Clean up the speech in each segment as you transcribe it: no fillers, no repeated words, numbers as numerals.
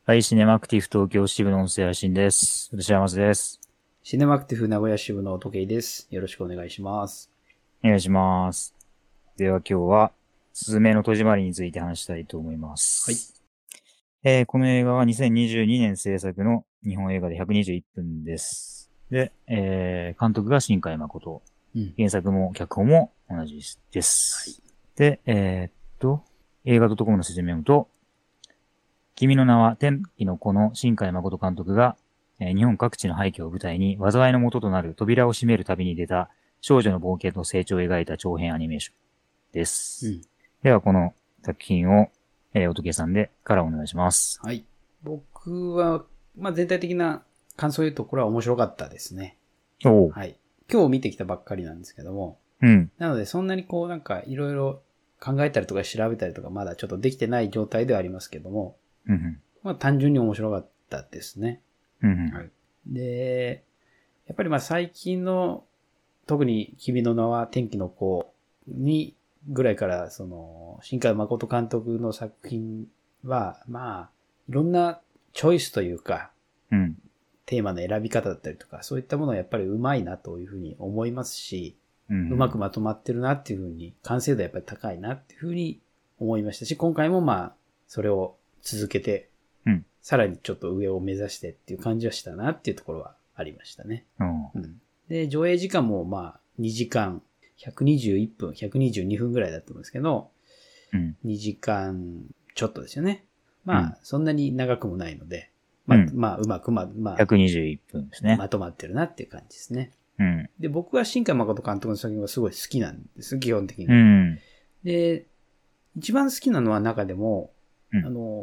はい、シネマクティフ東京支部の音声配信です。私は松です。 シネマクティフ名古屋支部の時計です。よろしくお願いします。 お願いします。では今日は、すずめの戸締まりについて話したいと思いまはい。 す。この映画は2022年制作の日本映画で121分です。で、監督が新海誠。 うん。 原作も脚本も同じではい。 す。で、映画.comの説明をと、君の名は天気の子の新海誠監督が、日本各地の廃墟を舞台に災いの元となる扉を閉める旅に出た少女の冒険と成長を描いた長編アニメーションです。 うん。 ではこの作品を、おとけさんでからお願いします。 はい。僕は、全体的な感想を言うと、これは面白かったですね。 おう。 はい。今日見てきたばっかりなんですけども、 うん。 なのでそんなにいろいろ考えたりとか調べたりとかまだちょっとできてない状態ではありますけども、 うん。 単純に面白かったですね。 うん。 はい。で、やっぱり最近の、特に君の名は天気の子にぐらいから、新海誠監督の作品は、いろんなチョイスというか、 うん。 テーマの選び方だったりとか、そういったものはやっぱり上手いなというふうに思いますし、 うん。 うまくまとまってるなっていうふうに、完成度はやっぱり高いなっていうふうに思いましたし、今回もそれを続けて、 うん。 さらにちょっと上を目指してっていう感じはしたなっていうところはありましたね。うん。で、上映時間も2時間、121分、122分ぐらいだと思うんですけど、 うん。 2時間ちょっとですよね。 うんそんなに長くもないので、 うん。 うまく 121分ですね。 まとまってるなっていう感じですね。 うん。 で、僕は新海誠監督の作品はすごい好きなんです、基本的に。 うん。 で、一番好きなのは中でも、 うん。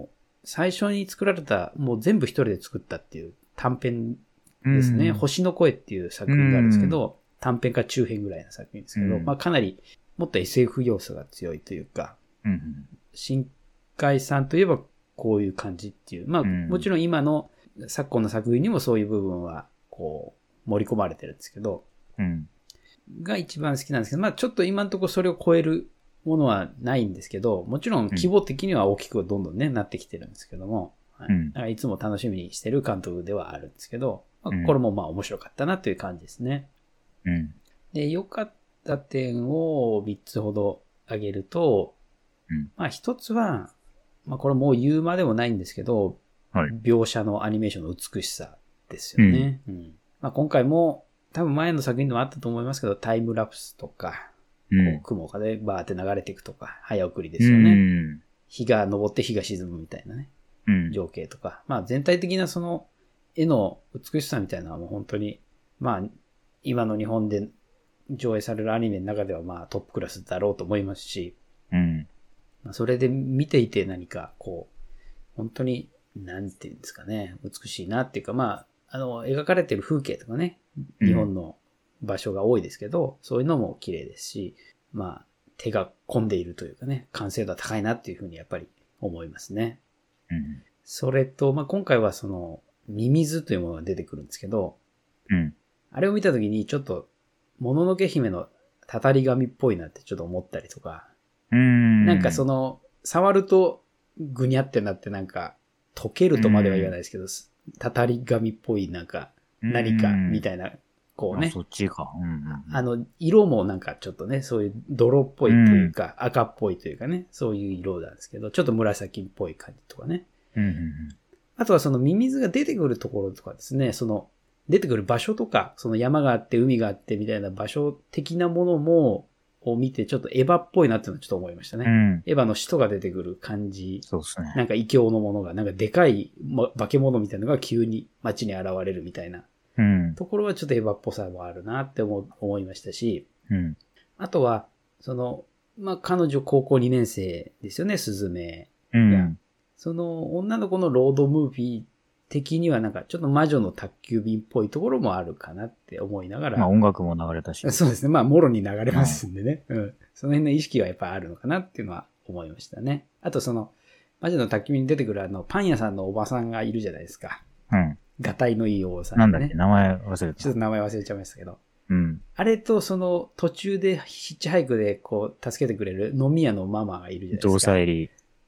最初に作られた、もう全部一人で作ったっていう短編ですね。 うん。 星の声っていう作品があるんですけど、短編か中編ぐらいの作品ですけど、 うんかなりもっと SF 要素が強いというか、 うん。 新海さんといえばこういう感じっていう、もちろん今の昨今の作品にもそういう部分は盛り込まれてるんですけど、 うん。 が一番好きなんですけど、ちょっと今のところそれを超えるものはないんですけど、もちろん規模的には大きくどんどんね、なってきてるんですけども、はい。だからいつも楽しみにしてる監督ではあるんですけど、これも面白かったなという感じですね。 うん。 で、良かった点を3つほど挙げると、一つは、これもう言うまでもないんですけど、 はい。 描写のアニメーションの美しさですよね。今回も多分前の作品でもあったと思いますけど、タイムラプスとか、雲がね、バーって流れていくとか、早送りですよね。日が昇って日が沈むみたいなね、情景とか。全体的なその絵の美しさみたいなのはもう本当に、今の日本で上映されるアニメの中ではトップクラスだろうと思いますし、それで見ていて何か本当に、なんていうんですかね、美しいなっていうか、描かれてる風景とかね、日本の場所が多いですけど、そういうのも綺麗ですし、手が込んでいるというかね、完成度は高いなっていうふうにやっぱり思いますね。それと、今回はミミズというものが出てくるんですけど、あれを見たときにちょっと、もののけ姫のたたり神っぽいなってちょっと思ったりとか、なんか触るとぐにゃってなって溶けるとまでは言わないですけど、たたり神っぽい何かみたいな、 そっちか。 色もちょっとね、そういう泥っぽいというか、赤っぽいというかね、そういう色なんですけど、ちょっと紫っぽい感じとかね。あとはミミズが出てくるところとかですね、出てくる場所とか、山があって海があってみたいな場所的なものを見てちょっとエヴァっぽいなっていうのはちょっと思いましたね。エヴァの使徒が出てくる感じ。 そうですね。 異形のものが、でかい化け物みたいなのが急に街に現れるみたいな。ところはちょっとエヴァっぽさもあるなって思いましたし。あとは、彼女高校2年生ですよね、スズメが。女の子のロードムービー的にはちょっと魔女の宅急便っぽいところもあるかなって思いながら。 音楽も流れたし。 そうですね。もろに流れますんでね。その辺の意識はやっぱあるのかなっていうのは思いましたね。あと魔女の宅急便に出てくるパン屋さんのおばさんがいるじゃないですか。がたいのいいおばさん、ね。 なんだっけ、名前忘れた。 ちょっと名前忘れちゃいましたけど。あれと途中でヒッチハイクで助けてくれる飲み屋のママがいるじゃないですか。 動作入り。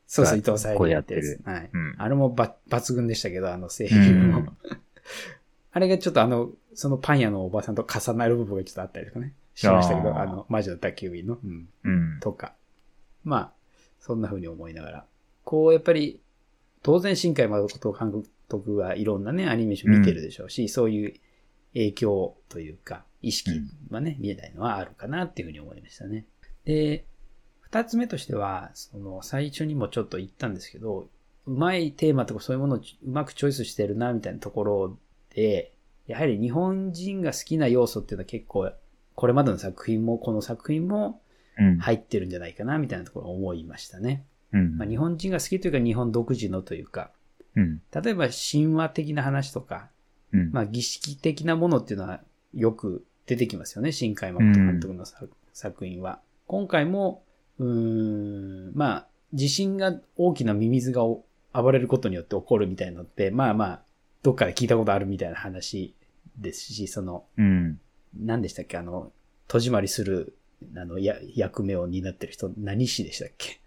そうそう、伊藤沙莉声やってる。 はい。 うん。 あれも抜群でしたけど、声優も。あれがちょっとそのパン屋のおばさんと重なる部分がちょっとあったりとかね。しましたけど、魔女の宅急便の、とか。まあ、そんな風に思いながら。やっぱり、当然、新海誠監督はいろんなね、アニメーション見てるでしょうし、そういう影響というか、意識はね、見えないのはあるかなっていう風に思いましたね。で、二つ目としては、最初にもちょっと言ったんですけど、うまいテーマとかそういうものをうまくチョイスしてるな、みたいなところで、やはり日本人が好きな要素っていうのは結構、これまでの作品も、この作品も入ってるんじゃないかな、みたいなところを思いましたね。まあ、日本人が好きというか、日本独自のというか、例えば神話的な話とか、まあ、儀式的なものっていうのはよく出てきますよね、新海誠監督の作品は。今回も、まあ、地震が大きなミミズが暴れることによって起こるみたいなのって、まあまあ、どっかで聞いたことあるみたいな話ですし、何でしたっけ、戸締まりする、役目を担ってる人、何師でしたっけ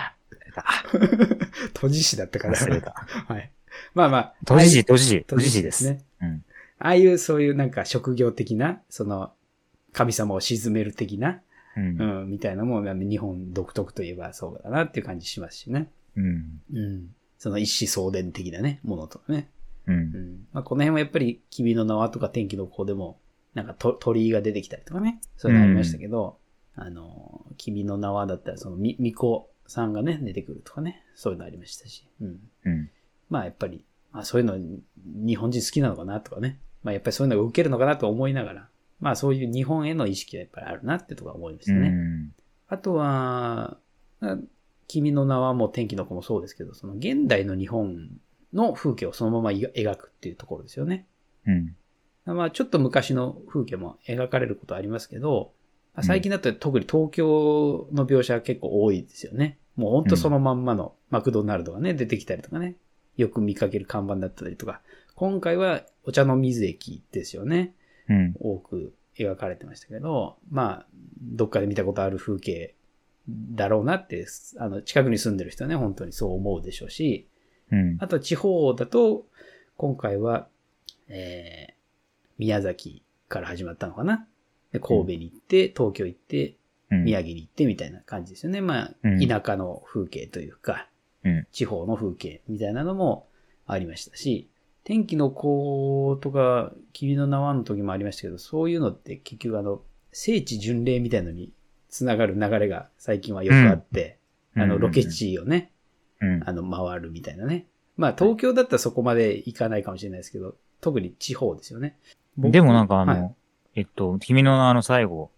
戸師だったかな。 忘れた。 はい。まあまあ。 戸師ですね。 ああいうそういうなんか職業的な、神様を鎮める的な、みたいなもの日本独特といえばそうだなっていう感じしますしね。その一子相伝的なね、ものとかね。まあ、この辺はやっぱり君の名はとか天気の子でも、なんか鳥居が出てきたりとかね。そういうのありましたけど、君の名はだったら巫女さんがね、出てくるとかね。そういうのありましたし。まあやっぱり、そういうの日本人好きなのかなとかね。まあやっぱりそういうのが受けるのかなと思いながら、まあそういう日本への意識はやっぱりあるなってところは思いましたね。あとは、君の名はもう天気の子もそうですけど、その現代の日本の風景をそのまま描くっていうところですよね。まあちょっと昔の風景も描かれることありますけど、最近だと特に東京の描写が結構多いですよね。もうほんとそのまんまのマクドナルドがね、出てきたりとかね。よく見かける看板だったりとか。今回はお茶の水駅ですよね。多く描かれてましたけど、まあ、どっかで見たことある風景だろうなって、近くに住んでる人はね、本当にそう思うでしょうし、あと地方だと、今回は、宮崎から始まったのかな。で神戸に行って、東京行って、宮城に行ってみたいな感じですよね。まあ、田舎の風景というか、地方の風景みたいなのもありましたし、天気の子とか、君の名はの時もありましたけど、そういうのって結局聖地巡礼みたいのにつながる流れが最近はよくあって、ロケ地をね、回るみたいなね。まあ東京だったらそこまで行かないかもしれないですけど、特に地方ですよね。 でもなんか君の名の最後、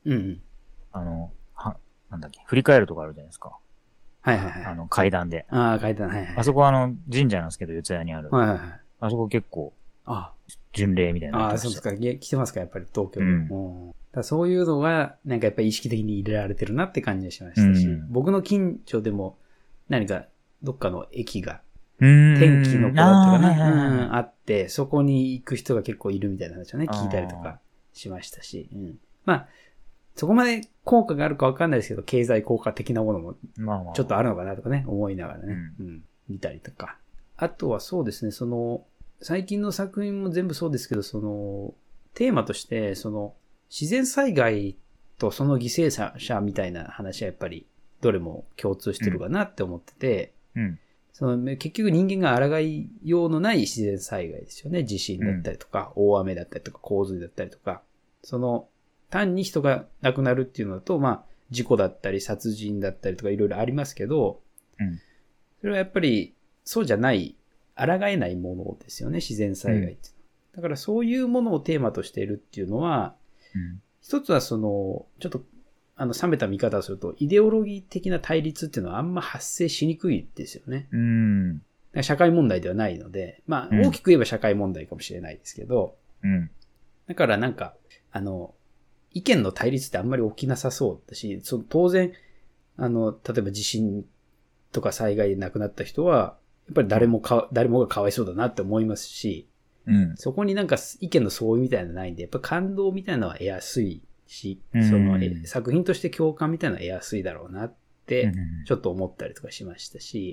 なんだっけ、振り返るとこあるじゃないですか。階段で。 階段、 あそこ神社なんですけど、四谷にある。あそこ結構、巡礼みたいな。 そうですか。来てますか、やっぱり東京で。だそういうのが、なんかやっぱり意識的に入れられてるなって感じがしましたし、僕の近所でも何かどっかの駅が、天気の子だったかな、あって、そこに行く人が結構いるみたいな話をね、聞いたりとかしましたし、まあ、そこまで効果があるかわかんないですけど、経済効果的なものもちょっとあるのかなとかね、思いながらね、見たりとか。あとはそうですね、最近の作品も全部そうですけど、テーマとして、自然災害とその犠牲者みたいな話はやっぱり、どれも共通してるかなって思ってて、結局人間が抗いようのない自然災害ですよね。地震だったりとか、大雨だったりとか、洪水だったりとか、単に人が亡くなるっていうのだと、まあ、事故だったり、殺人だったりとかいろいろありますけど、それはやっぱり、そうじゃない、抗えないものですよね、自然災害って。だからそういうものをテーマとしているっていうのは、一つはちょっと、冷めた見方をすると、イデオロギー的な対立っていうのはあんま発生しにくいですよね。社会問題ではないので、まあ、大きく言えば社会問題かもしれないですけど、だからなんか、意見の対立ってあんまり起きなさそうだし、当然、例えば地震とか災害で亡くなった人は、やっぱり誰もがかわいそうだなって思いますし、そこになんか意見の相違みたいなのないんで、やっぱ感動みたいなのは得やすいし、作品として共感みたいなのは得やすいだろうなって、ちょっと思ったりとかしましたし、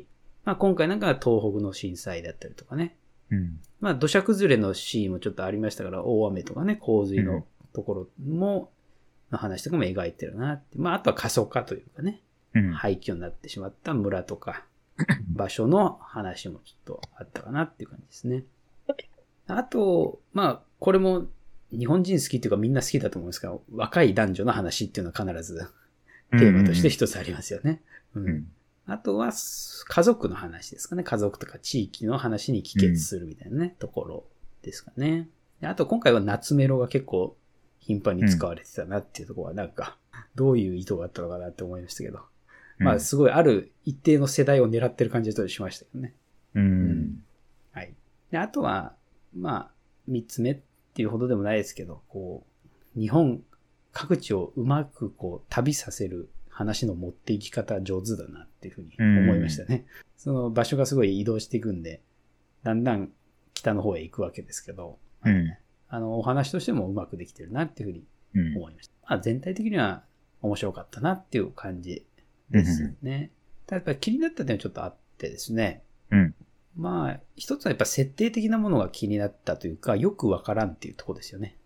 まあ今回なんか東北の震災だったりとかね。 うん。 まあ土砂崩れのシーンもちょっとありましたから、大雨とかね、洪水のところも、の話とかも描いてるなって。まああとは過疎化というかね、 うん。 廃墟になってしまった村とか、場所の話もちょっとあったかなっていう感じですね。あと、まあこれも日本人好きっていうかみんな好きだと思うんですが、若い男女の話っていうのは必ずテーマとして一つありますよね。うん。あとは、家族の話ですかね。家族とか地域の話に帰結するみたいなね、ところですかね。あと今回は夏メロが結構頻繁に使われてたなっていうところはなんか、どういう意図があったのかなって思いましたけど。まあすごいある一定の世代を狙ってる感じがしましたけどね。はい。で、あとは、まあ、三つ目っていうほどでもないですけど、こう、日本各地をうまくこう旅させる話の持っていき方上手だなっていうふうに思いましたね。その場所がすごい移動していくんで、だんだん北の方へ行くわけですけど、お話としてもうまくできてるなっていうふうに思いました。まあ、全体的には面白かったなっていう感じですね。ただやっぱり気になった点はちょっとあってですね。まあ、一つはやっぱ設定的なものが気になったというか、よくわからんっていうところですよね。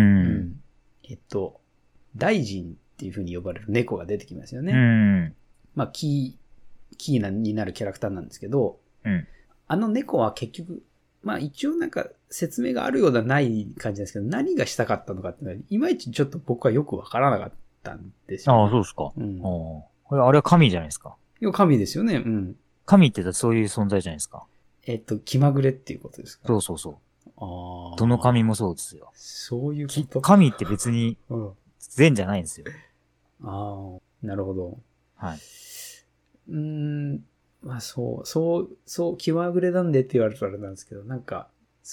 大臣っていう風に呼ばれる猫が出てきますよね。まあ、キーになるキャラクターなんですけど、あの猫は結局、まあ一応なんか説明があるようなない感じなんですけど、何がしたかったのかっていうのは、いまいちちょっと僕はよくわからなかったんですよ、ね。 ああ、そうですか。あれは神じゃないですか。 神ですよね。 神ってそういう存在じゃないですか。 気まぐれっていうことですか。 そうそうそう。どの神もそうですよ。 そういうこと。 神って別に善じゃないんですよ。 なるほど。 はい。 まあそう、気まぐれなんでって言われたらあれなんですけど、なんか、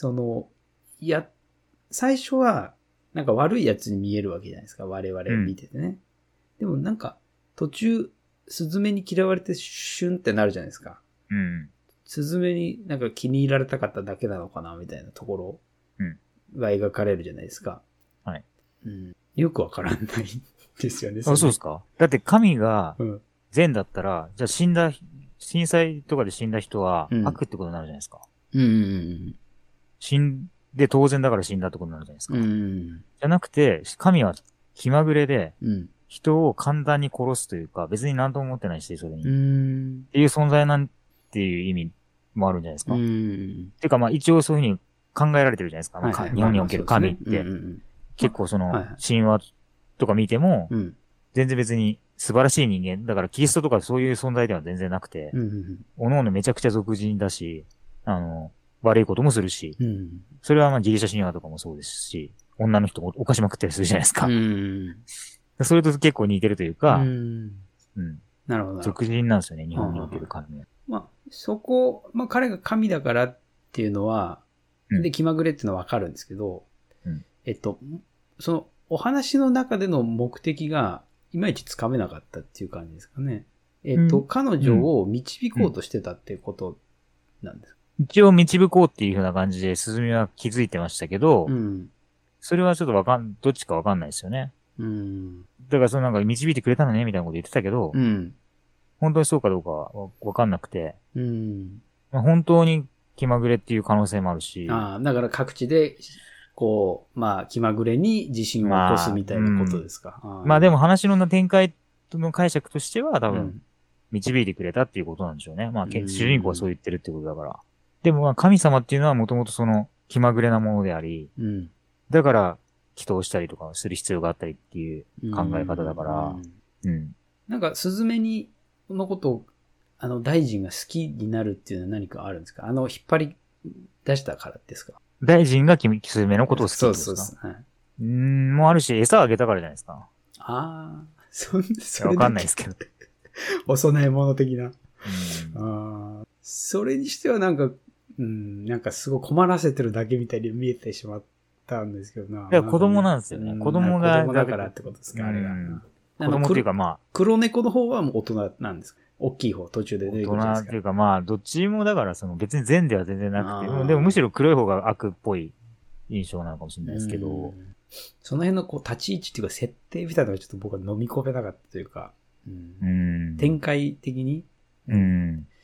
最初は、なんか悪いやつに見えるわけじゃないですか、我々見ててね。でもなんか、途中、スズメに嫌われてシュンってなるじゃないですか。スズメになんか気に入られたかっただけなのかな、みたいなところが描かれるじゃないですか。 はい。 よくわからないですよね。 そうですか。だって神が善だったら、じゃあ震災とかで死んだ人は悪ってことになるじゃないですか。死んで当然だから死んだってことになるじゃないですか。じゃなくて、神は気まぐれで、人を簡単に殺すというか、別に何とも思ってないし、それに。っていう存在なんていう意味もあるんじゃないですか。っていうかまあ一応そういうふうに考えられてるじゃないですか。日本における神って。結構神話とか見ても、全然別に素晴らしい人間。だからキリストとかそういう存在では全然なくて、各々めちゃくちゃ俗人だし、悪いこともするし、それはまあギリシャ神話とかもそうですし、女の人を犯しまくったりするじゃないですか。それと結構似てるというか、 なるほど。 俗人なんですよね、日本における神は。 まあ彼が神だからっていうのは、で、気まぐれっていうのはわかるんですけど、そのお話の中での目的がいまいちつかめなかったっていう感じですかね。彼女を導こうとしてたっていうことなんですか、 一応導こうっていう風な感じで、スズメは気づいてましたけど、それはちょっとどっちかわかんないですよね。だからなんか導いてくれたのねみたいなこと言ってたけど、本当にそうかどうかはわかんなくて、本当に気まぐれっていう可能性もあるし。 だから各地で、まあ、気まぐれに地震を起こすみたいなことですか。 まあでも話の展開の解釈としては多分、導いてくれたっていうことなんでしょうね。まあ、主人公はそう言ってるってことだから。でもまあ、神様っていうのはもともと気まぐれなものであり、だから、祈祷したりとかする必要があったりっていう考え方だから、 なんか、スズメのことを、大臣が好きになるっていうのは何かあるんですか？引っ張り出したからですか？ 大臣がスズメのことを好きってことですか？そう。はい。もうあるし、餌をあげたからじゃないですか。 それわかんないですけど。 お供え物的な。それにしてはなんか、なんかすごい困らせてるだけみたいに見えてしまったんですけどな。 いや、子供なんですよね。子供だからってことですか、あれが。 子供っていうかまあ。 黒猫の方はもう大人なんですか？大きい方、途中で出てくるんですか？ 大人っていうかまあ、どっちもだから別に善では全然なくて、でもむしろ黒い方が悪っぽい印象なのかもしれないですけど。 その辺の立ち位置っていうか設定みたいなのがちょっと僕は飲み込めなかったというか、展開的に。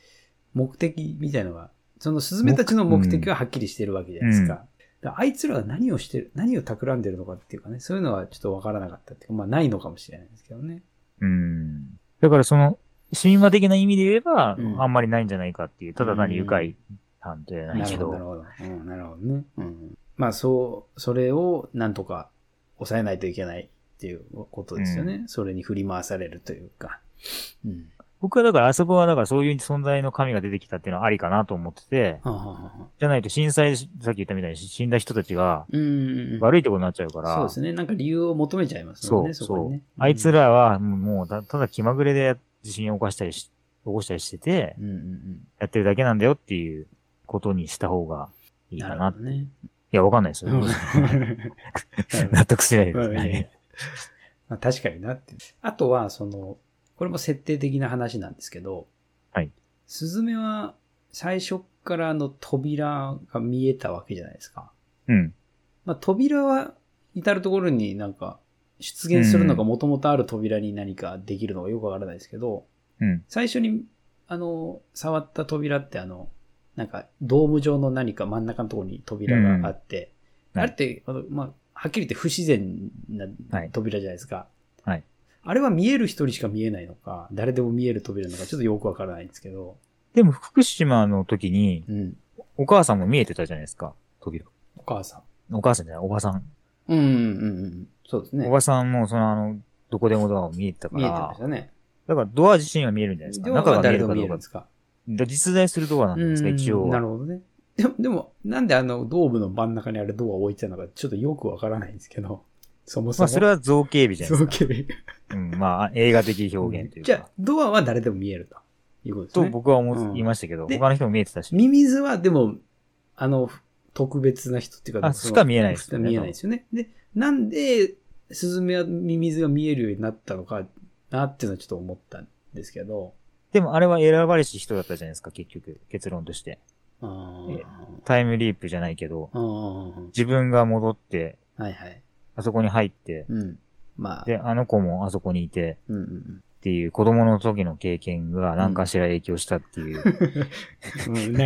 目的みたいのが、そのスズメたちの目的ははっきりしてるわけじゃないですか。だからあいつらが何をしてる、何を企んでるのかっていうかね、そういうのはちょっとわからなかったっていうか、まあないのかもしれないですけどね。 だからその、神話的な意味で言えば、 うんあんまりないんじゃないかっていう、ただ単に愉快犯じゃないけど。 なるほど。なるほどね。まあそれをなんとか抑えないといけないっていうことですよね。それに振り回されるというか。 僕はだからあそこはだからそういう存在の神が出てきたっていうのはありかなと思ってて、じゃないと震災、さっき言ったみたいに死んだ人たちが悪いところになっちゃうから。 そうですね。なんか理由を求めちゃいますもんね、そこにね。 あいつらはもうただ気まぐれで地震を起こしたりしてて、やってるだけなんだよっていうことにした方がいいかなって。いや、わかんないですよ。納得しないですね。 まあ確かになって。あとは、これも設定的な話なんですけど、 はい。 スズメは最初から扉が見えたわけじゃないですか。まあ扉は至るところになんか出現するのが元々ある扉に何かできるのがよくわからないですけど、最初に触った扉ってなんかドーム状の何か真ん中のところに扉があって、あれってまあはっきり言って不自然な扉じゃないですか。 はい。 あれは見える人にしか見えないのか、誰でも見える扉なのか、ちょっとよくわからないんですけど。 でも、福島の時に、お母さんも見えてたじゃないですか、扉。 お母さんじゃない、おばさん。 そうですね。 おばさんも、どこでもドアを見えてたから。 見えてましたね。 だから、ドア自身は見えるんじゃないですか。中が見えるかどうか。 ですか。 実在するドアなんですか、一応は。 なるほどね。でも、なんでドームの真ん中にあるドアを置いてたのか、ちょっとよくわからないんですけど。そもそも。 まあ、それは造形美じゃないですか。 造形美。 まあ、映画的表現というか。 じゃあ、ドアは誰でも見えるということですね。 と僕は言いましたけど、他の人も見えてたし。 ミミズは、でも、特別な人っていうか、 しか見えないですよね。見えないですよね。で、なんで、スズメはミミズが見えるようになったのかなっていうのはちょっと思ったんですけど。 でも、あれは選ばれし人だったじゃないですか、結局。結論として。タイムリープじゃないけど、自分が戻って、あそこに入って、 まあ。 で、あの子もあそこにいて、っていう子供の時の経験が何かしら影響したっていう。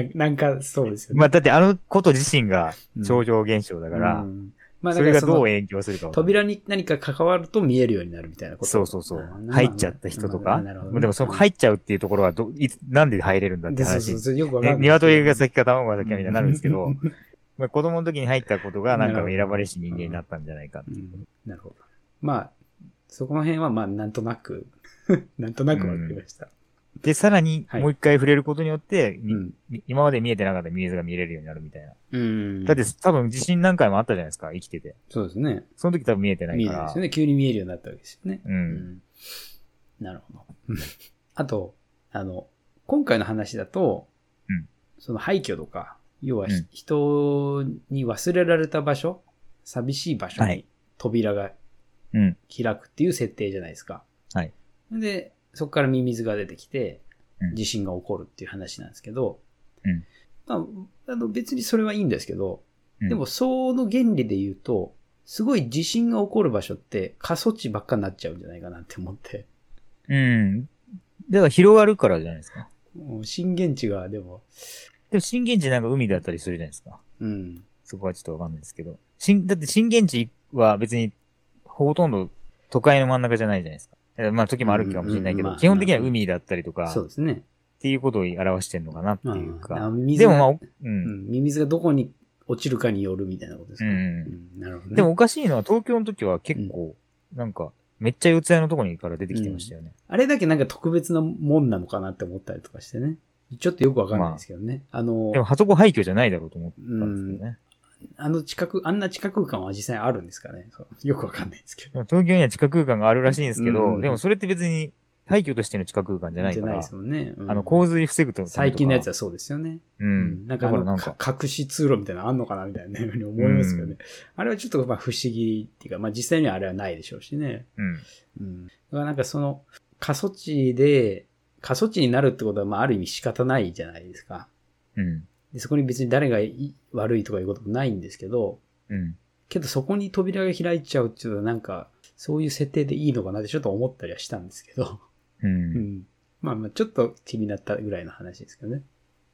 なんかそうですよね。 まあ、だってあのこと自身が超常現象だから、まあ、それがどう影響するか。 扉に何か関わると見えるようになるみたいなこと。 そう。入っちゃった人とか。でもそこ入っちゃうっていうところはなんで入れるんだって話。 よくわかんない。 鶏が先か卵が先かみたいになるんですけど、まあ子供の時に入ったことがなんか選ばれし人間になったんじゃないかっていう。 なるほど。まあ、そこの辺はまあなんとなくわかりました。 で、さらにもう一回触れることによって、今まで見えてなかったミミズが見れるようになるみたいな。だって多分地震何回もあったじゃないですか、生きてて。 そうですね。 その時多分見えてないから。 見えないですよね。急に見えるようになったわけですよね。なるほど。あと、今回の話だと、その廃墟とか、要は人に忘れられた場所、寂しい場所に扉が開くっていう設定じゃないですか。 はい。 で、そこからミミズが出てきて、地震が起こるっていう話なんですけど、まあ、別にそれはいいんですけど、でもその原理で言うと、すごい地震が起こる場所って過疎地ばっかになっちゃうんじゃないかなって思って。 だから広がるからじゃないですか。 震源地がでも震源地なんか海だったりするじゃないですか。そこはちょっとわかんないですけど。だって震源地は別にほとんど都会の真ん中じゃないじゃないですか。まあ時もあるかもしれないけど、基本的には海だったりとか、 そうですね。 っていうことを表してんのかなっていうか。 でもまあ、ミミズがどこに落ちるかによるみたいなことですね。なるほどね。 でもおかしいのは東京の時は結構、なんか、めっちゃ四谷のとこにから出てきてましたよね。 あれだけなんか特別なもんなのかなって思ったりとかしてね。ちょっとよくわかんないですけどね。 でも、あそこ廃墟じゃないだろうと思ったんですけどね。 あんな地下空間は実際あるんですかね。よくわかんないですけど。 東京には地下空間があるらしいんですけど、でもそれって別に廃墟としての地下空間じゃないから。 じゃないですもんね。 洪水防ぐと。 最近のやつはそうですよね。なんか隠し通路みたいなのあんのかなみたいなふうに思いますけどね。あれはちょっとまあ不思議っていうか、まあ実際にはあれはないでしょうしね。だからなんか過疎地になるってことはまあある意味仕方ないじゃないですか。でそこに別に誰が悪いとかいうこともないんですけど、けどそこに扉が開いちゃうっていうのはなんか、そういう設定でいいのかなってちょっと思ったりはしたんですけど。まあちょっと気になったぐらいの話ですけどね。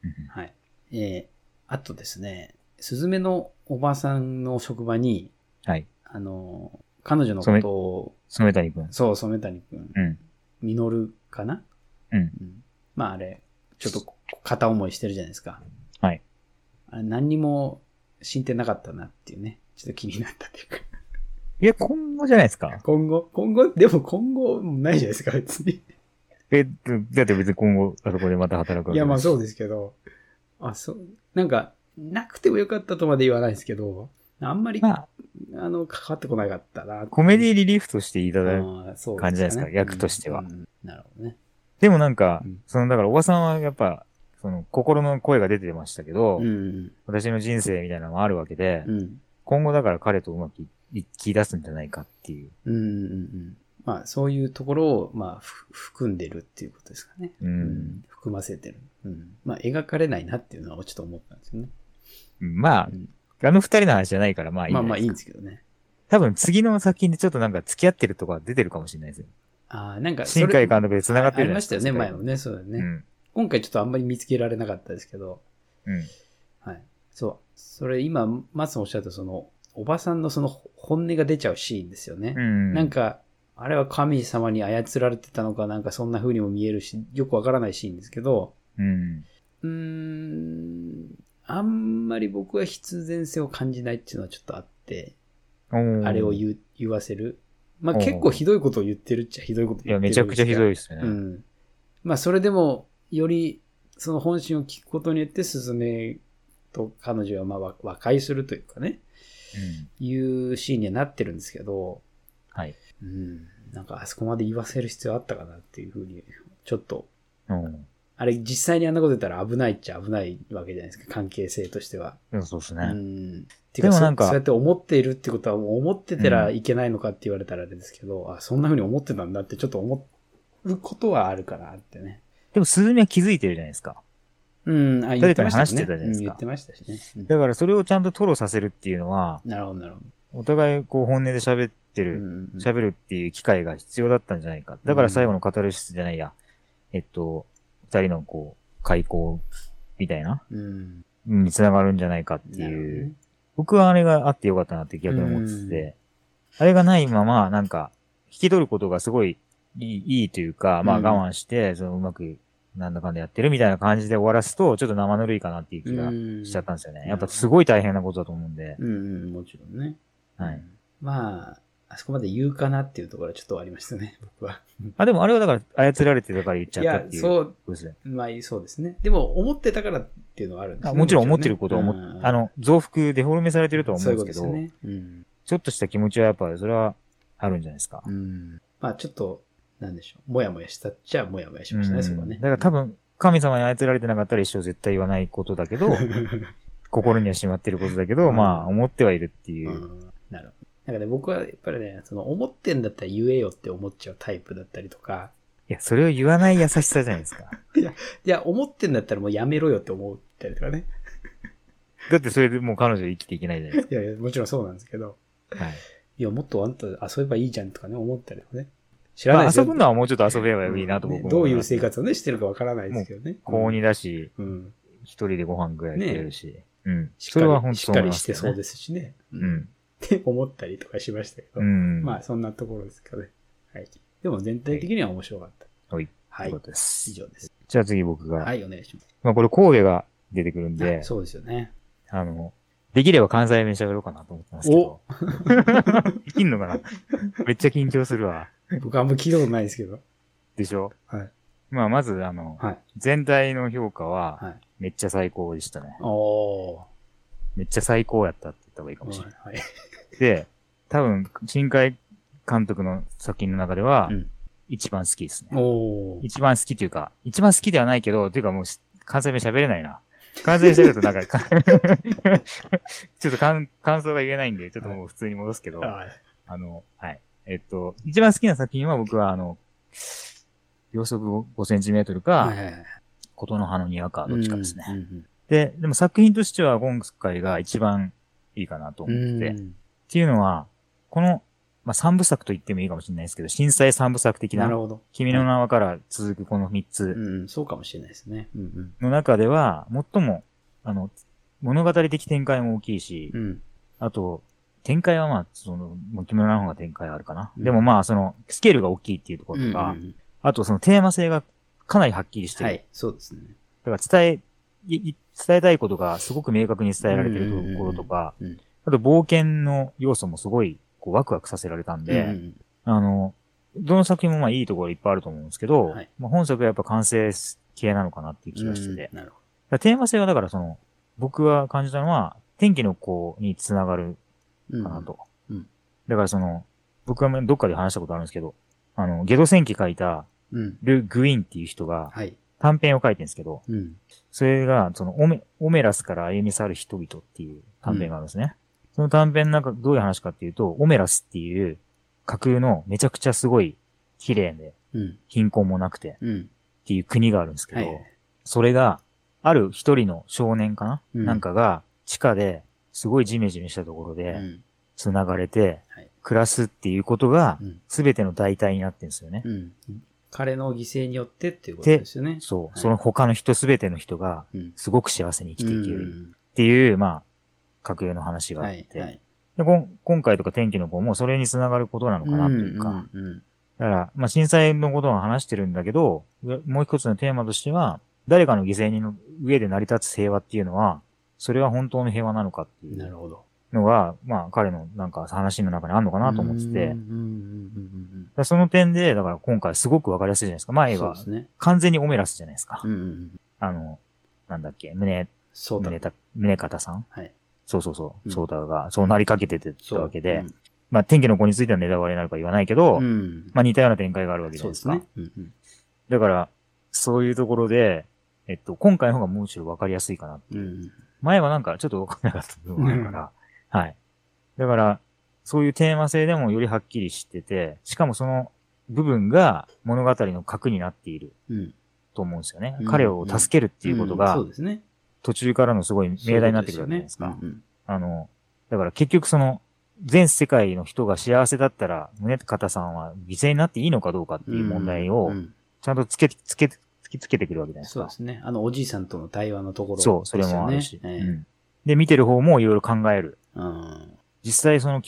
はい。あとですね、すずめのおばさんの職場に、 はい。 彼女のことを、 染谷くん。 そう、染谷くん。 うん。 みのるかな、 うん。 まああれ、ちょっと片思いしてるじゃないですか。 はい。 あれ何にも進展なかったなっていうね。ちょっと気になったっていうか。 いや、今後じゃないですか。 でも今後ないじゃないですか、別に。 だって別に今後、あそこでまた働くわけだし。 いや、まあそうですけど。なんか、なくてもよかったとまで言わないですけど、あんまり、 まあ、 関わってこなかったな。 コメディリリーフとしていただくそう感じじゃないですか、 ね、 役としては。 なるほどね。 でもなんか、 うん、 だからおばさんはやっぱ、心の声が出てましたけど、 うん私の人生みたいなのもあるわけで、 うん、 今後だから彼とうまくいき出すんじゃないかっていう。 まあ、そういうところを、まあ、含んでるっていうことですかね。含ませてる。まあ、描かれないなっていうのはちょっと思ったんですよね。 まあ、あの二人の話じゃないからまあいいんですか。 まあいいんですけどね。 多分次の作品でちょっとなんか付き合ってるとか出てるかもしれないですよ。 なんか新海監督で繋がってるじゃないですか。 ありましたよね、前もね、そうだね。今回ちょっとあんまり見つけられなかったですけど。はい。そう。それ今、松もおっしゃったおばさんの本音が出ちゃうシーンですよね。なんか、あれは神様に操られてたのかなんかそんな風にも見えるし、よくわからないシーンですけど、あんまり僕は必然性を感じないっていうのはちょっとあって、あれを言わせる。まあ結構ひどいことを言ってるっちゃひどいこと言ってる。 いや、めちゃくちゃひどいですよね。 まあそれでも、よりその本心を聞くことによって、スズメと彼女はまあ和解するというかね、いうシーンにはなってるんですけど、 はい。 なんかあそこまで言わせる必要あったかなっていうふうに、ちょっと、あれ実際にあんなこと言ったら危ないっちゃ危ないわけじゃないですか、関係性としては。 そうですね。 でもなんかそうやって思っているってことは、思ってたらいけないのかって言われたらあれですけど、そんなふうに思ってたんだってちょっと思うことはあるかなってね。 でも、スズメは気づいてるじゃないですか。 言ってましたね。 話してたじゃないですか。 言ってましたしね。 だからそれをちゃんと吐露させるっていうのは、 なるほど、なるほど。 お互いこう本音で喋るっていう機会が必要だったんじゃないか。だから最後のカタルシスじゃないや。二人のこう、開口みたいな、に繋がるんじゃないかっていう。僕はあれがあってよかったなって逆に思ってて、あれがないまま、なんか、引き取ることがすごいいいというか、まあ我慢して、うまく、なんだかんだやってるみたいな感じで終わらすと、ちょっと生ぬるいかなっていう気がしちゃったんですよね。やっぱすごい大変なことだと思うんで。 もちろんね。 はい。 まあ、あそこまで言うかなっていうところはちょっとありましたね、僕は。 でもあれはだから操られてたから言っちゃったっていう。いや、そうですね。まあ、そうですね。でも、思ってたからっていうのはあるんですね。 もちろん思ってることは増幅、デフォルメされてるとは思うんですけど、そういうことですね。ちょっとした気持ちはやっぱりそれはあるんじゃないですか。 まあ、ちょっと、なんでしょう。もやもやしたっちゃもやもやしましたね、そこはね。 だから多分、神様に操られてなかったら一生絶対言わないことだけど、心にはしまってることだけど、まあ、思ってはいるっていう。 なるほど。なんかね、僕はやっぱりね、思ってんだったら言えよって思っちゃうタイプだったりとか。 いや、それを言わない優しさじゃないですか。 いや、思ってんだったらもうやめろよって思ったりとかね。 だってそれでもう彼女生きていけないじゃないですか。 いや、もちろんそうなんですけど。はい。いや、もっとあんた遊べばいいじゃんとかね、思ったりとかね。 知らないですよ。遊ぶのはもうちょっと遊べばいいなと僕も、 どういう生活をね、してるかわからないですけどね。 高2だし、一人でご飯ぐらい食えるし。 それは本当にしっかりしてそうですしね。って思ったりとかしましたけど。まあ、そんなところですかね。はい。でも全体的には面白かった。 はい。はい。ということです。 以上です。 じゃあ次僕が。 はい、お願いします。 まあこれ神戸が出てくるんで。 そうですよね。 できれば関西弁喋ろうかなと思ってますけど。できんのかなめっちゃ緊張するわ。 僕あんま聞いたことないですけど。 でしょはい。 まあまず全体の評価は、めっちゃ最高でしたね。めっちゃ最高やったって言った方がいいかもしれない。はい。で、多分、新海監督の作品の中では、一番好きですね。一番好きというか、一番好きではないけど、というかもう、関西弁喋れないな。関西弁喋るとなんかちょっと感想が言えないんで、ちょっともう普通に戻すけど、はい。一番好きな作品は僕は秒速5センチメートルか、琴の葉の庭か、どっちかですね。でも作品としては今回が一番いいかなと思ってて。っていうのは、このまあ三部作と言ってもいいかもしれないですけど、震災三部作的な、 なるほど。 君の名はから続くこの3つうん、そうかもしれないですね。うん、 の中では、最も、物語的展開も大きいし、 うん。うん。 あと、展開はまあ、もう君の名の方が展開あるかな。 うんでもまあ、スケールが大きいっていうところとか、あとそのテーマ性がかなりはっきりしてる。 はい、そうですね。 だから伝えたいことがすごく明確に伝えられてるところとか、 うん、 あと冒険の要素もすごい、こう、ワクワクさせられたんで、どの作品もまあいいところいっぱいあると思うんですけど、 はいまあ本作はやっぱ完成系なのかなっていう気がしてて。 なるほだからテーマ性はだから僕が感じたのは、天気の子につながるど。 かなと。 うん。 だから僕はどっかで話したことあるんですけど、ゲド戦記書いたうん。 ル・グインっていう人がはい。 短編を書いてるんですけど、 うん。 それが、オメラスから歩み去る人々っていう短編があるんですね。その短編の中、どういう話かっていうと、オメラスっていう架空のめちゃくちゃすごい綺麗で、 うん。 貧困もなくてうん。 っていう国があるんですけど、 はいそれが、ある一人の少年かな、 うんなんかが、地下ですごいジメジメしたところうで、 ん。 繋がれて、 はい。 暮らすっていうことがう、ん。 すべての代替になってるんですよね。 うん。彼の犠牲によってっていうことですよね。 そう。 はいその他の人すべての人が、 うん。 すごく幸せに生きていけるうんっていう、まあ、架空の話があはって、 い。はい。 で今回とか天気の子もそれにつながることなのかなというか、 うん。うん。 だから、まあ震災のことは話してるんだけど、もう一つのテーマとしては、誰かの犠牲の上で成り立つ平和っていうのは、それは本当の平和なのかっていうなるほど。 のが、まあ彼のなんか話の中にあるのかなと思ってて、 うん。 だからその点で、だから今回すごくわかりやすいじゃないですか。前はそうですね。 完全にオメラスじゃないですか。 うん。 なんだっけ、 そうだ。 宗方さんはい。 そうそうそうう。 んソータが、そうなりかけててたわけで、 うんまあ天気の子についてはネタバレになるか言わないけど、 うん。 まあ似たような展開があるわけじゃそうないですか。 ですね。 だから、そういうところで、今回の方がむしろわかりやすいかな。 うん。 前はなんかちょっとわかんなかった部分があるから、はい。だから、そういうテーマ性でもよりはっきりしてて、しかもその部分が物語の核になっているうん。 と思うんですよね。 うん彼を助けるっていうことがそう、ですね。 途中からのすごい命題になってくるわけじゃないですか。 うん。 だから結局全世界の人が幸せだったら、宗方さんは犠牲になっていいのかどうかっていう問題を、ちゃんと突きつけてくるわけじゃないですか。 そうですね。おじいさんとの対話のところですよね。 そう、それもあるし。で、見てる方もいろいろ考える。 うん。 実際その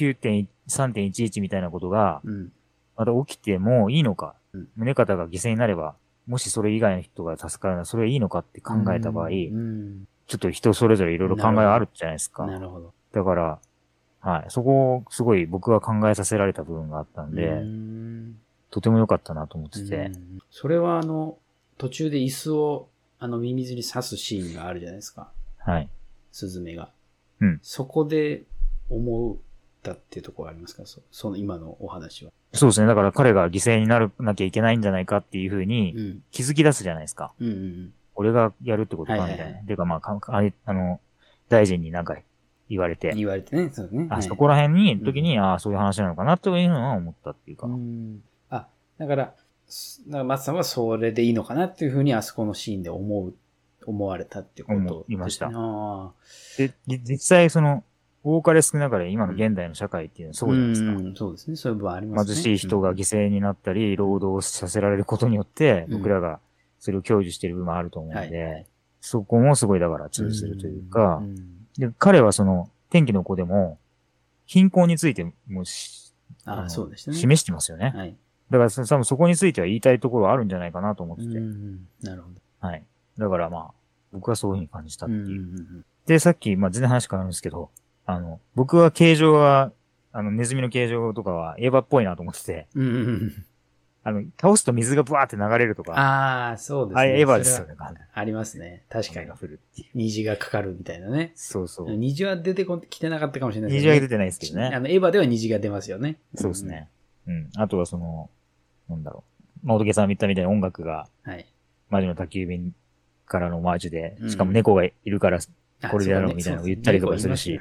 3.11 みたいなことが、 うん。 また起きてもいいのか。 うん宗方が犠牲になれば、もしそれ以外の人が助かるならそれはいいのかって考えた場合、 うん。 ちょっと人それぞれいろいろ考えがあるじゃないですか。 なるほど。 だから、はい。そこをすごい僕は考えさせられた部分があったんで、 うんとても良かったなと思ってて。 それは途中で椅子をミミズに刺すシーンがあるじゃないですか。 はい。 スズメが。 うん。 そこで思ったっていうところありますか？その今のお話は。 そうですね。だから彼が犠牲になきゃいけないんじゃないかっていうふうに気づき出すじゃないですか。 うん。 俺がやるってことかみたいな。てかまあ、大臣になんか言われて。 言われてね。そうですね。 そこら辺に、時に、そういう話なのかなというのは思ったっていうか。 だから松さんはそれでいいのかなっていうふうにあそこのシーンで思われたっていうことですね。 思いました。で、実際多かれ少なかれ今の現代の社会っていうのはそうじゃないですか。 そうですね。そういう部分ありますね。 貧しい人が犠牲になったり、労働させられることによって、僕らがそれを享受している部分もあると思うので、そこもすごいだから通ずるというか、で彼は天気の子でも、貧困についてもそうですね。 示してますよね。 はい。 だから多分そこについては言いたいところはあるんじゃないかなと思ってて。 なるほど。はい。だからまあ、僕はそういう風に感じたっていう。で、さっき、まあ全然話変わるんですけど、僕は形状は、ネズミの形状とかはエヴァっぽいなと思ってて、倒すと水がブワーって流れるとか。 そうですね。 エヴァですよね。 ありますね。確かに。 降るっていう。 虹がかかるみたいなね。 そうそう。 虹は出てきてなかったかもしれないですね。虹は出てないですけどね。 エヴァでは虹が出ますよね。 そうですね。あとはなんだろう。まあ、仏さん言ったみたいに音楽が、 はい。 魔女の宅急便からのオマージュで、しかも猫がいるから、これでやろうみたいなのを言ったりとかするし。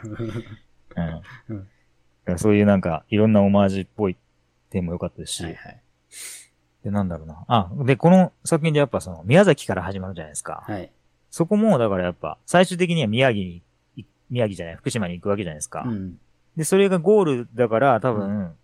そういうなんか、いろんなオマージュっぽい点も良かったですし。はいはい。で、なんだろうな。で、この作品でやっぱ宮崎から始まるじゃないですか。 はい。 そこも、だからやっぱ、最終的には宮城じゃない、福島に行くわけじゃないですか。で、それがゴールだから、多分、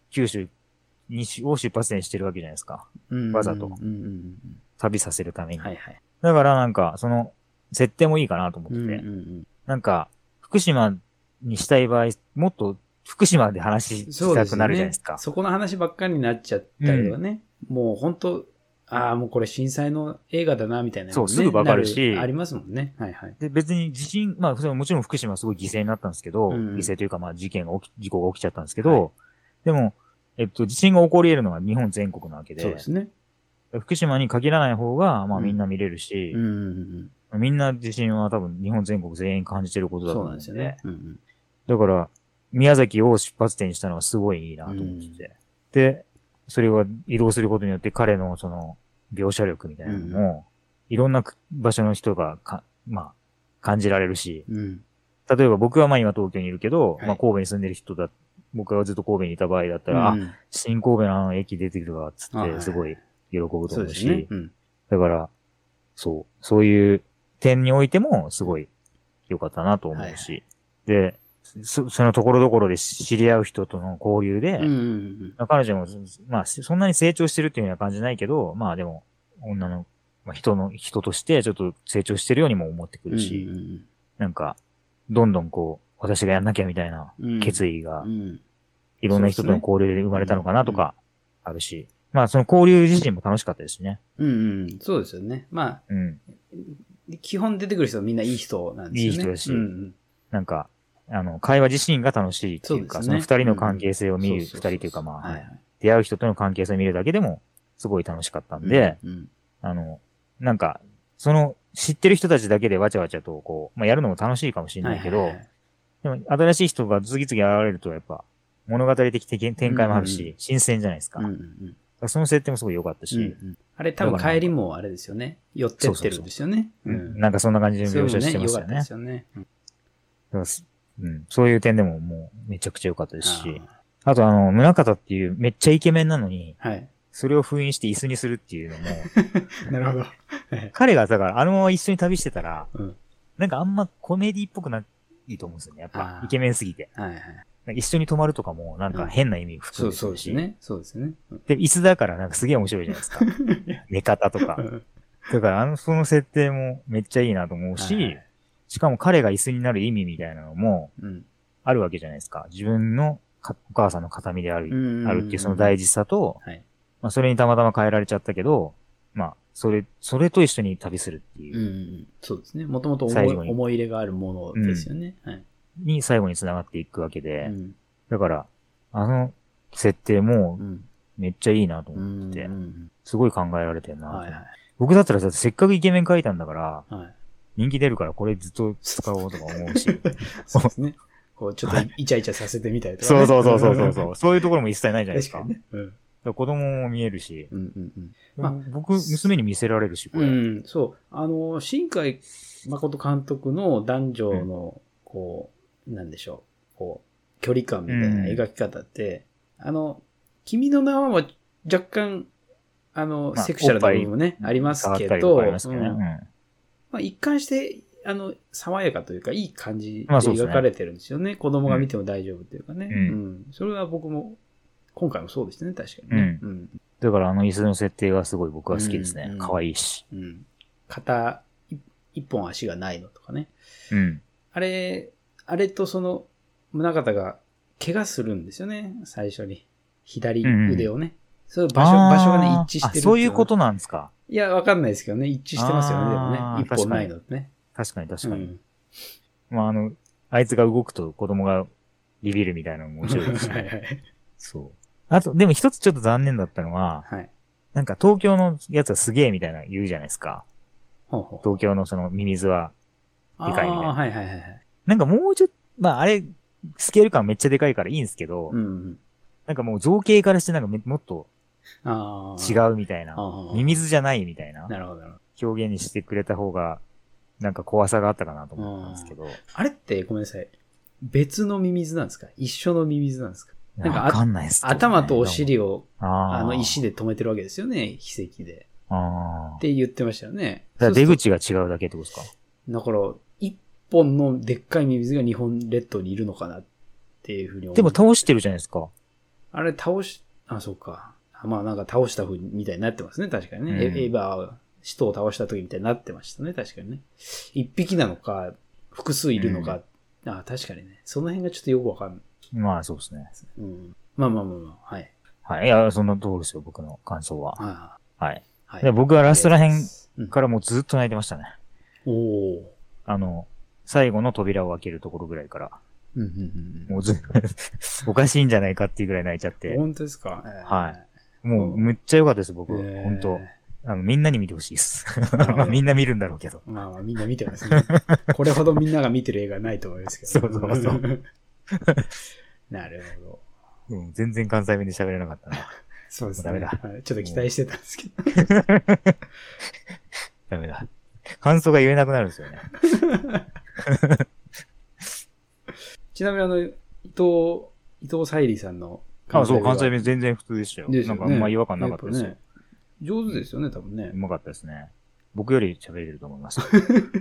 九州を出発点にしてるわけじゃないですか。わざと。旅させるために。 はいはい。 だからなんか、その、設定もいいかなと思ってて。なんか、福島にしたい場合、もっと福島で話したくなるじゃないですか。 そこの話ばっかりになっちゃったりとかね。もう本当もうこれ震災の映画だな、みたいな、ね。 そう、すぐわかるし。 ありますもんね。はいはい。 で、別に地震、まあ、もちろん福島はすごい犠牲になったんですけど、犠牲というかまあ事故が起きちゃったんですけど、でも、地震が起こり得るのは日本全国なわけで。 そうですね。 福島に限らない方が、まあみんな見れるし、みんな地震は多分日本全国全員感じてることだと思うんで。そうなんですよね。だから、宮崎を出発点にしたのはすごいいいなと思ってて。で、それが移動することによって彼のその描写力みたいなのも、いろんな場所の人がまあ、感じられるし、例えば僕はまあ今東京にいるけど、まあ神戸に住んでる人僕がずっと神戸にいた場合だったら、新神戸のあの駅出てくるわ、つって、すごい喜ぶと思うし、だから、そういう点においてもすごい良かったなと思うし、で、そのところどころで知り合う人との交流で、彼女も、まあ、そんなに成長してるっていうような感じないけど、まあでも、女の、まあ、人としてちょっと成長してるようにも思ってくるし、なんか、どんどんこう、私がやんなきゃみたいな決意が、いろんな人との交流で生まれたのかなとか、あるし、まあその交流自身も楽しかったですしね。 そうですよね。まあ、基本出てくる人はみんないい人なんですよね。 いい人だし、なんか、会話自身が楽しいっていうか、その二人の関係性を見る、二人というかまあ、出会う人との関係性を見るだけでも、すごい楽しかったんで、なんか、その、知ってる人たちだけでわちゃわちゃと、こう、まあやるのも楽しいかもしれないけど、でも新しい人が次々現れるとやっぱ、物語的展開もあるし、新鮮じゃないですか。その設定もすごい良かったし。 あれ多分帰りもあれですよね。寄ってってるんですよね。 なんかそんな感じで描写してましたよね。 良かったですよね。 そういう点でももうめちゃくちゃ良かったですし。あと宗像っていうめっちゃイケメンなのに、それを封印して椅子にするっていうのも、 なるほど。 彼がだからまま一緒に旅してたら、なんかあんまコメディっぽくないと思うんですよね。やっぱイケメンすぎて。一緒に泊まるとかもなんか変な意味含んでるし。 そうですね。 で、椅子だからなんかすげえ面白いじゃないですか。寝方とか。だからその設定もめっちゃいいなと思うし、しかも彼が椅子になる意味みたいなのも、あるわけじゃないですか。自分のお母さんの形見であるっていうその大事さと、まあそれにたまたま変えられちゃったけど、まあ、それと一緒に旅するっていう。 そうですね。もともと思い入れがあるものですよね。 に最後に繋がっていくわけで、だから、設定も、めっちゃいいなと思って、すごい考えられてるな。僕だったらせっかくイケメン描いたんだから、人気出るからこれずっと使おうとか思うし。 そうですね。こう、ちょっとイチャイチャさせてみたりとか、 そう。そういうところも一切ないじゃないですか。子供も見えるし。僕、娘に見せられるし、これ。 そう。新海誠監督の男女の、こう、なんでしょう。こう、距離感みたいな描き方って、君の名はも若干、セクシャルな部分もね、ありますけど、一貫して、爽やかというか、いい感じで描かれてるんですよね。子供が見ても大丈夫というかね。それは僕も、今回もそうでしたね、確かにね。 だから椅子の設定がすごい僕は好きですね。可愛いし。 片一本足がないのとかね。あれとその、宗像が怪我するんですよね、最初に。左腕をね。そういう場所がね、一致してる。 そういうことなんですか。 いや、わかんないですけどね、一致してますよね、でもね。一本ないのってね。 確かに。まあ、あいつが動くと子供がビビるみたいなのも面白いですね。そう。あと、でも一つちょっと残念だったのは、なんか東京のやつはすげえみたいな言うじゃないですか。東京のそのミミズはでかいみたいな。なんかもうちょっと、まああれ、スケール感めっちゃでかいからいいんですけど、なんかもう造形からしてなんかもっと違うみたいな。ミミズじゃないみたいな。表現にしてくれた方が、なんか怖さがあったかなと思ったんですけど。 あれってごめんなさい。別のミミズなんですか？一緒のミミズなんですか？ なんかわかんないっすね。 頭とお尻を、石で止めてるわけですよね、筆跡で。って言ってましたよね。 だから出口が違うだけってことですか？ だから、一本のでっかいミミズが日本列島にいるのかなっていうふうに思う。 でも倒してるじゃないですか。 あれそうか。まあなんか倒した風みたいになってますね、確かにね。エヴァ、使徒を倒した時みたいになってましたね、確かにね。一匹なのか、複数いるのか。確かにね。その辺がちょっとよくわかんない。 まあそうですね。 まあ、はい。 はい。いや、そんな通りですよ、僕の感想は。はい。 はい。 で僕はラストら辺からもうずっと泣いてましたね。最後の扉を開けるところぐらいから。もうおかしいんじゃないかっていうぐらい泣いちゃって。 本当ですか？ はい。もう、むっちゃ良かったです、僕。本当みんなに見てほしいです。みんな見るんだろうけど。 まあ、みんな見てますね。これほどみんなが見てる映画ないと思いますけど。 そうそうそう。 なるほど。全然関西弁で喋れなかったな。 そうですね。 ダメだ。 ちょっと期待してたんですけど。 ダメだ。感想が言えなくなるんですよね。 ちなみに伊藤沙莉さんのそう、関西弁全然普通でしたよ。なんかあんま違和感なかったですよ。 上手ですよね、多分ね。 うまかったですね。僕より喋れると思います。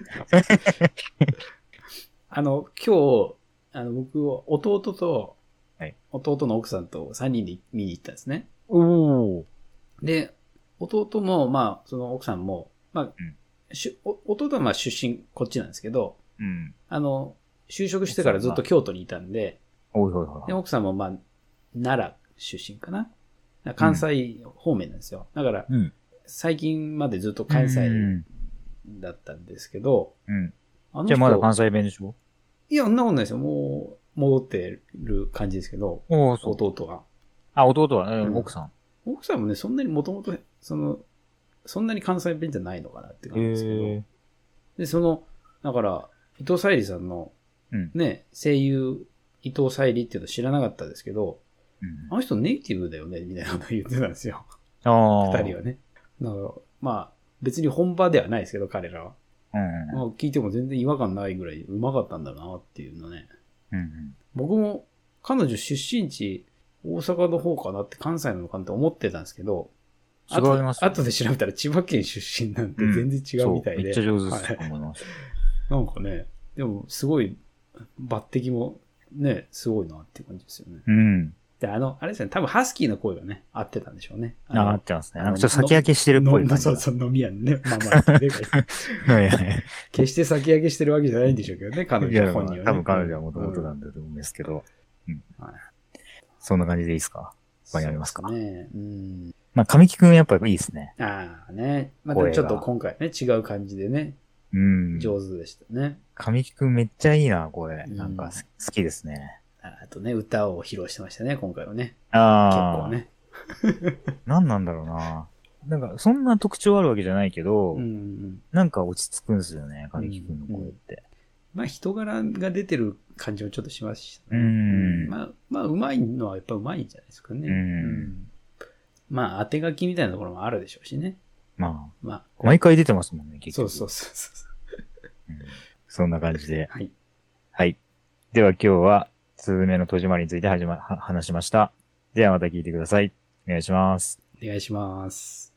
今日、僕、弟と、弟の奥さんと3人で見に行ったんですね。で、弟も、まあ、その奥さんも、まあ、弟はまあ出身こっちなんですけど、就職してからずっと京都にいたんで、で奥さんもまあ、奈良出身かな。関西方面なんですよ。だから、最近までずっと関西だったんですけど、 じゃあまだ関西弁でしょ？ いや、そんなことないですよ。もう、戻ってる感じですけど、弟は。 弟は、奥さん。 奥さんもね、そんなにもともと、そんなに関西弁じゃないのかなって感じですけど。で、だから、伊藤沙莉さんの、ね、声優、伊藤沙莉っていうの知らなかったですけど、あの人ネイティブだよね、みたいなこと言ってたんですよ。二人はね。だから、まあ、別に本場ではないですけど、彼らは。まあ、聞いても全然違和感ないぐらい上手かったんだなっていうのね。僕も、彼女出身地、大阪の方かなって、関西なのかなって思ってたんですけど、 違います後で調べたら千葉県出身なんて全然違うみたいで。 めっちゃ上手ですと思います。 なんかね、でもすごい、抜擢もね、すごいなっていう感じですよね。で、あれですね、多分ハスキーの声がね、合ってたんでしょうね。 合ってますね。ちょっと先焼けしてるっぽい感じ。 そう、飲み屋にね。まあまあ、決して先焼けしてるわけじゃないんでしょうけどね、彼女本人はね。 多分彼女はもともとなんだと思うんですけど。そんな感じでいいですか？他にありますか？まあ、神木くんやっぱいいですね。 ね。またちょっと今回ね、違う感じでね。上手でしたね。 神木くんめっちゃいいな、これ。なんか好きですね。 あとね、歌を披露してましたね、今回はね。結構ね。 何なんだろうな。なんか、そんな特徴あるわけじゃないけど、なんか落ち着くんですよね、神木くんの声って。 まあ、人柄が出てる感じもちょっとしましたね。まあ、うまいのはやっぱうまいんじゃないですかね。まあ、当て書きみたいなところもあるでしょうしね。 まあ、毎回出てますもんね、結局。 そう。 そんな感じで。 はい。 はい。では今日は、スズメの戸締まりについて話しました。ではまた聞いてください。お願いします。 お願いします。